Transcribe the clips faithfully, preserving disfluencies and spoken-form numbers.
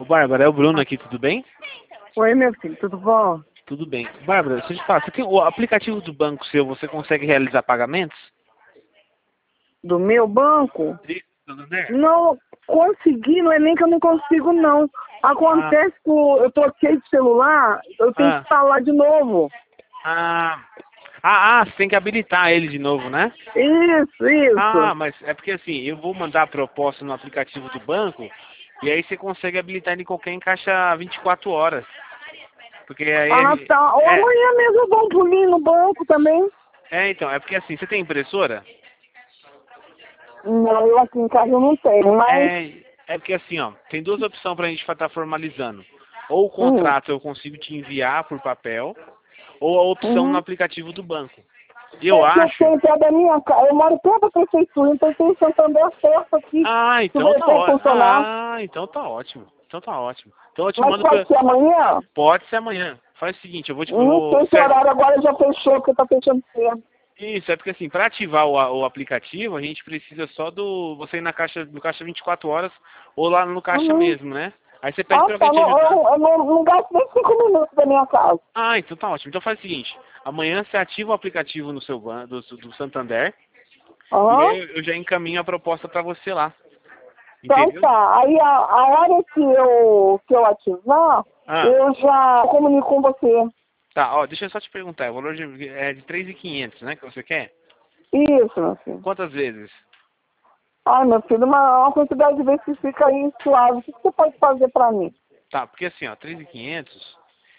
Bárbara, é o Bruno aqui, tudo bem? Oi, meu filho, tudo bom? Tudo bem. Bárbara, deixa eu te falar, você tem o aplicativo do banco seu, você consegue realizar pagamentos? Do meu banco? Sim, Santander? Não consegui, não é nem que eu não consigo, não. Acontece que eu troquei de celular, eu tenho Ah. que instalar de novo. Ah, ah, ah, você tem que habilitar ele de novo, né? Isso, Ah, isso. mas é porque assim, eu vou mandar a proposta no aplicativo do banco e aí você consegue habilitar ele em qualquer em caixa vinte e quatro horas. Porque aí Ah, ele... tá. Ou É, amanhã mesmo eu dou um pulinho no banco também. é, então, é porque assim, você tem impressora? Não, eu aqui em casa eu não tenho, mas... É, é porque assim, ó, tem duas opções pra gente estar formalizando. Ou o Hum, contrato eu consigo te enviar por papel, ou a opção no uhum. aplicativo do banco. Eu É que eu acho... tenho perto da minha casa, eu moro perto da prefeitura, então eu tenho Santander perto aqui, Ah, que então vai tá ter ótimo. funcionar. Ah, então tá ótimo. Então tá ótimo. Então eu te Mas mando pra... pode ser amanhã? Pode ser amanhã. Faz o seguinte, eu vou te... Eu Não vou... sei se o horário agora já fechou, porque tá fechando cedo. Isso, é porque assim, para ativar o, a- o aplicativo, a gente precisa só do... Você ir na caixa, no caixa vinte e quatro horas, ou lá no caixa Uhum. mesmo, né? Aí você pede Ah, pra alguém tá. te Não, ajudar. eu, eu não, não gasto nem cinco minutos da minha casa. Ah, então tá ótimo. Então faz o seguinte, amanhã você ativa o aplicativo no seu banco, do, do Santander, e Aham. aí eu já encaminho a proposta para você lá. Então Entendeu? tá. Aí a, a hora que eu, que eu ativar, Ah, eu já comunico com você. tá, ó, deixa eu só te perguntar, o valor de, é de três mil e quinhentos, né, que você quer? Isso, meu filho. Quantas vezes? Ai, meu filho, uma, uma quantidade de vezes que fica aí suave. O que que você pode fazer pra mim? Tá, porque assim, ó, três mil e quinhentos,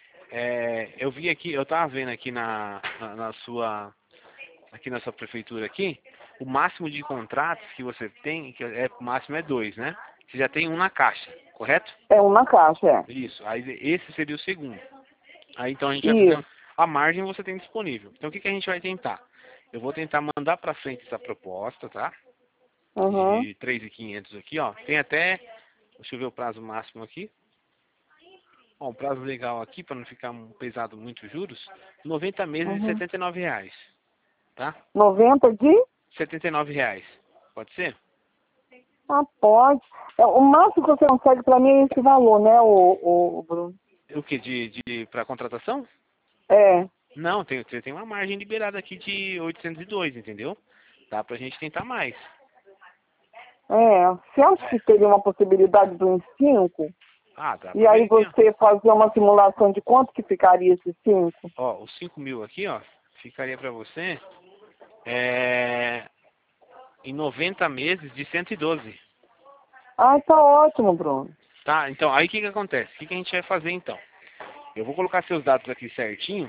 é, eu vi aqui, eu tava vendo aqui na, na, na sua, aqui na sua prefeitura aqui, o máximo de contratos que você tem, que é, o máximo é dois, né? Você já tem um na caixa, correto? É uma caixa, é. Isso, aí esse seria o segundo. Aí então a gente vai Isso. fazer, a margem você tem disponível. Então o que, que a gente vai tentar? Eu vou tentar mandar pra frente essa proposta, tá? Uhum. De três mil e quinhentos aqui, ó. Tem até, deixa eu ver o prazo máximo aqui. Ó, um prazo legal aqui, para não ficar um pesado muito juros, noventa meses de Uhum. setenta e nove reais, tá? noventa de? setenta e nove reais, pode ser? Ah, pode. É, o máximo que você consegue pra mim é esse valor, né, o, o Bruno? O que, de, de, para contratação? É. Não, tem, você tem uma margem liberada aqui de oitocentos e dois, entendeu? Dá pra gente tentar mais. É. Você acha que teria uma possibilidade do uns cinco? Ah, dá E pra ver aí aqui, ó. você fazer uma simulação de quanto que ficaria esses cinco? Ó, os cinco mil aqui, ó, ficaria pra você é, em noventa meses de cento e doze. Ah, tá ótimo, Bruno. Tá, então, aí o que que acontece? O que que a gente vai fazer então? Eu vou colocar seus dados aqui certinho,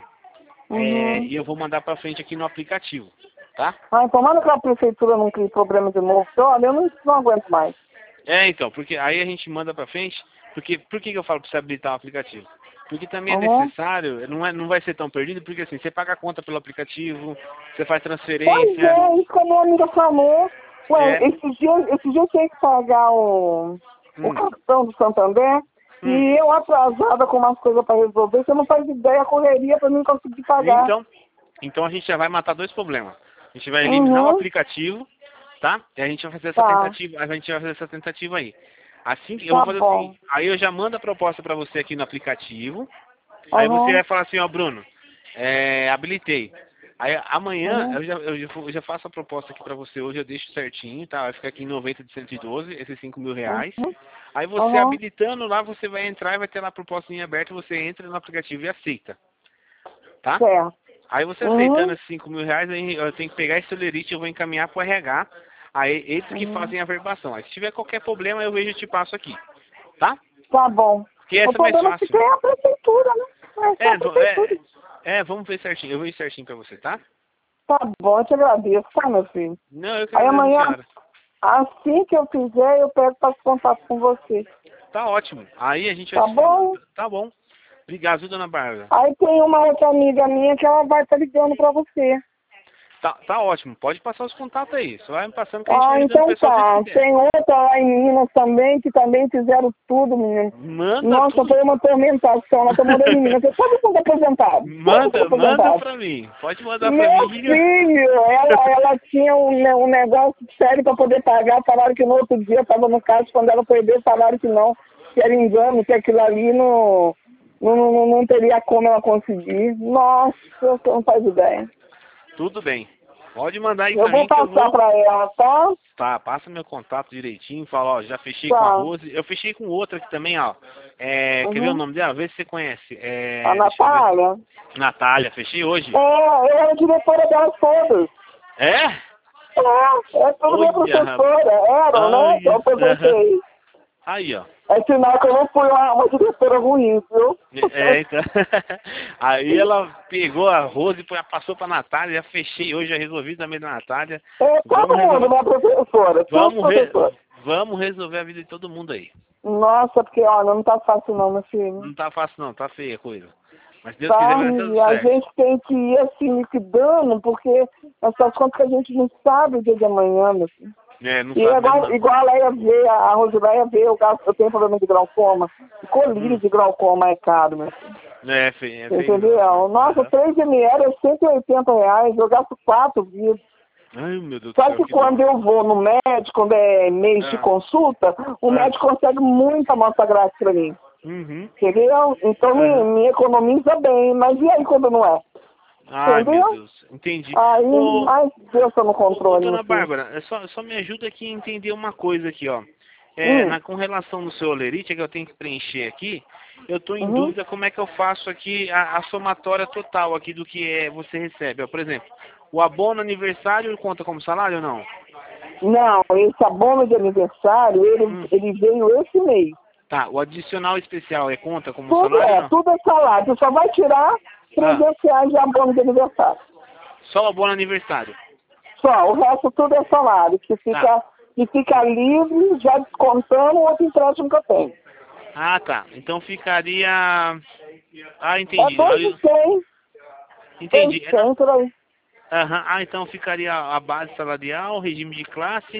é, Uhum. e eu vou mandar pra frente aqui no aplicativo, tá? Ah, tomara que a prefeitura não crie problema de novo. porque, Olha, eu não, não aguento mais. É, então, porque aí a gente manda pra frente, porque, por que que eu falo pra você habilitar o aplicativo? Porque também é Uhum. necessário, não, é, não vai ser tão perdido, porque assim, você paga a conta pelo aplicativo, você faz Pois transferência, é, isso que a minha amiga falou. Ué, é, esse dia, esse dia eu tinha que pagar o, o hum, cartão do Santander hum, e eu atrasada com umas coisas para resolver. Você não faz ideia a correria para mim conseguir pagar. então, então a gente já vai matar dois problemas. A gente vai eliminar o Uhum. aplicativo, tá? E a gente vai fazer essa Tá, tentativa, a gente vai fazer essa tentativa aí. Assim, eu vou tá fazer o bom. seguinte, aí eu já mando a proposta pra você aqui no aplicativo, aí você Uhum. vai falar assim, ó, Bruno, é, habilitei. Aí amanhã Uhum. eu já, eu, já, eu já faço a proposta aqui pra você, hoje eu deixo certinho, tá? Vai ficar aqui em noventa de cento e doze, esses cinco mil reais. Uhum. Aí você Uhum. habilitando lá, você vai entrar e vai ter lá a proposta em aberto, você entra no aplicativo e aceita, tá? Certo. Aí você aceitando Uhum. esses cinco mil reais, aí eu tenho que pegar esse olerite, eu vou encaminhar pro R H, aí eles que Uhum. fazem a verbação. Aí se tiver qualquer problema, eu vejo e te passo aqui, tá? Tá bom. Porque O essa é mais problema é que fácil. tem a prefeitura, né? É só É, a vo- prefeitura. é, é, vamos ver certinho, eu vejo certinho pra você, tá? Tá bom, eu te agradeço, tá, meu filho? Não, eu que Aí agradeço, amanhã, senhora. assim que eu fizer, eu pego para contato com você. Tá ótimo. Aí a gente vai Tá se falando. bom? Tá bom. Obrigado, viu, dona Bárbara? Aí tem uma outra amiga minha que ela vai estar ligando para você. Tá, tá ótimo. Pode passar os contatos aí. Só vai me passando que a gente vai Ah, ligando o então pessoal do jeito que tá. der. Tem outra lá em Minas também, que também fizeram tudo, menino. Manda Nossa, tudo. foi uma tormentação. Ela tá morando em Minas. Todos são aposentados. Todos são Manda, manda aposentados. pra mim. Pode mandar pra Meu mim. Liga. filho, ela, ela tinha um, ne- um negócio sério para poder pagar. Falaram que no outro dia estava no caixa. Quando ela foi ver, falaram que não. que era engano, que aquilo ali não, não, não, não teria como ela conseguir. Nossa, você não faz ideia. Tudo bem. Pode mandar aí Eu pra vou mim que eu passar vou... pra ela, tá? Tá, passa meu contato direitinho, fala, ó, já fechei com a Tá. Rose. Eu fechei com outra aqui também, ó. É, quer ver o Uhum. nome dela? Vê se você conhece. A É, deixa eu ver. Natália? Natália, fechei hoje. É, eu era diretora delas todas. É? É, é tudo minha Olha, professora, eram, né? ai, Então eu aham. aproveitei. Aí, ó. É sinal que eu não fui uma, uma diretora ruim, viu? É, então. Aí ela pegou a Rose, e passou pra Natália, já fechei hoje, já resolvi também da Natália. É, todo Vamos mundo, resolver. minha professora, todos Vamos, re... professores. Vamos resolver a vida de todo mundo aí. Nossa, porque, olha, não tá fácil não, meu filho. Não tá fácil não, tá feia a coisa. Mas Deus quiser Tá, vai dar tudo e a certo. gente tem que ir assim, liquidando, porque essas contas que a gente não sabe o dia de amanhã, meu filho. É, não E é sabe mesmo igual, não. igual a Leia vê, a Rosileia vê, eu, gasto, eu tenho problema de glaucoma. E colírio Hum. de glaucoma é caro, meu filho. É, feio, é feio. Entendeu? Nossa, Aham. três mililitros é cento e oitenta reais, eu gasto quatro vidros. Ai, meu Deus do Só céu, que que quando dó. eu vou no médico, quando é mês de Ah, consulta, o ah. médico consegue muita amostra grátis pra mim. Uhum. Entendeu? Então me, Aham. me economiza bem. Mas e aí quando não é? Ai, meu Entendeu? Deus. Entendi. Aí, Ô, ai, Deus tá no ô, ô, controle, meu dona filho. Bárbara, é só, só me ajuda aqui a entender uma coisa aqui, ó. É, Hum, na, com relação no seu olerite, que eu tenho que preencher aqui, eu estou em uhum. dúvida como é que eu faço aqui a, a somatória total aqui do que é, você recebe. Ó, por exemplo, o abono aniversário conta como salário ou não? Não, esse abono de aniversário, ele, Hum. ele veio esse mês. Tá, o adicional especial é conta como Tudo salário ou é, não? tudo é salário. Você só vai tirar Ah, trezentos reais de abono de aniversário. só o abono aniversário. Só, o resto tudo é salário, que Tá. fica, que fica livre, já descontando o outro empréstimo que eu tenho. Ah, tá. Então ficaria... Ah, É entendi. dois Aí- e cem, dois Entendi. e É na- cem por aí. Aham. Ah, então ficaria a base salarial, regime de classe,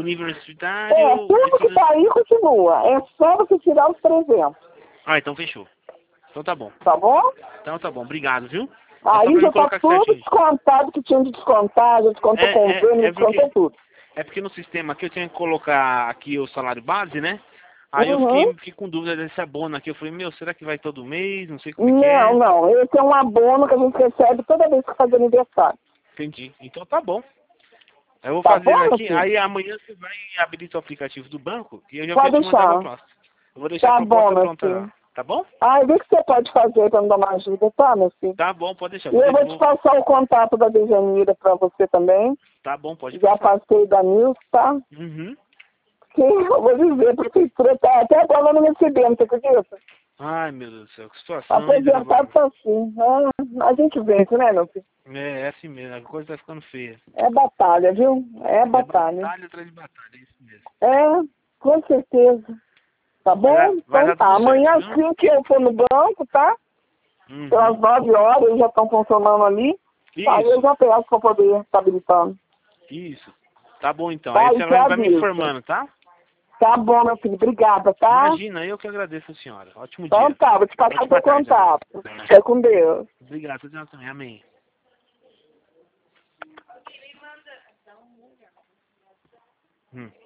É, universitário... tudo que diferen- tá aí continua. É só você tirar os trezentos, Ah, então fechou. Então tá bom. tá bom? Então tá bom. Obrigado, viu? É só Aí pra já me tá colocar aqui tudo certinho. descontado que tinha de descontar, já descontou É, é, convênio, é descontou porque... tudo. É porque no sistema aqui eu tinha que colocar aqui o salário base, né? Aí eu fiquei, Uhum. fiquei com dúvida desse abono aqui. Eu falei, meu, será que vai todo mês? Não sei como é que Não, é. não. Esse é um abono que a gente recebe toda vez que faz aniversário. Entendi. Então tá bom. Eu vou Tá bom, fazendo meu aqui. filho? Aí amanhã você vai abrir o aplicativo do banco e eu já vou Pode te mandar a deixar. proposta. Eu vou deixar a Tá bom, proposta meu pronta filho. lá. Tá bom? Ah, vê o que você pode fazer pra me dar uma ajuda, tá, meu filho? Tá bom, pode deixar. E Vou, eu de- vou te vou... passar o contato da Dejanira pra você também. Tá bom, pode Já passar. passei da Nilce, tá? Uhum. Que eu vou dizer, a prefeitura tá até agora não recebendo, você acredita? Ai, meu Deus do céu, que situação, hein, dona Aposentado Bárbara? tá assim. Ah, a gente vence, né, meu filho? É, é assim mesmo, a coisa tá ficando feia. É batalha, viu? É É batalha. batalha atrás de batalha, é isso mesmo. É, com certeza. Tá Vai bom? dar, vai Então dar tá. tudo certo, Amanhã, viu? assim que eu for no banco, tá? Pelas Uhum. nove horas, eles já estão funcionando ali. Aí eu Isso, já peço pra poder estar habilitando. isso. Tá bom então. Aí Tá? você E te vai, vai me aviso. informando, tá? Tá bom, meu filho. Obrigada, tá? Imagina, eu que agradeço a senhora. Ótimo Então dia. tá, vou te passar Ótima teu tarde agora. contato. Fica com Deus. Obrigado, você também. Amém. Hum.